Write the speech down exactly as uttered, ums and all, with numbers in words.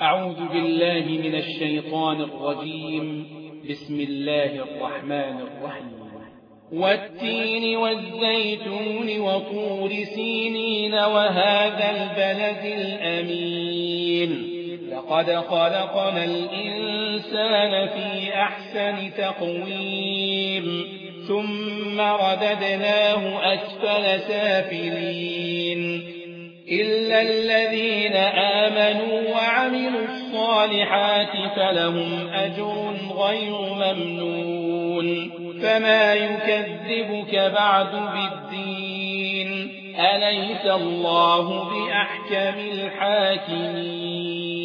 أعوذ بالله من الشيطان الرجيم. بسم الله الرحمن الرحيم. والتين والزيتون وطور سينين وهذا البلد الأمين لقد خلقنا الإنسان في أحسن تقويم ثم رددناه أسفل سافلين إلا الذين آمنوا وعملوا الصالحات فلهم أجر غير ممنون. فما يكذبك بعد بالدين؟ أليس الله بأحكم الحاكمين؟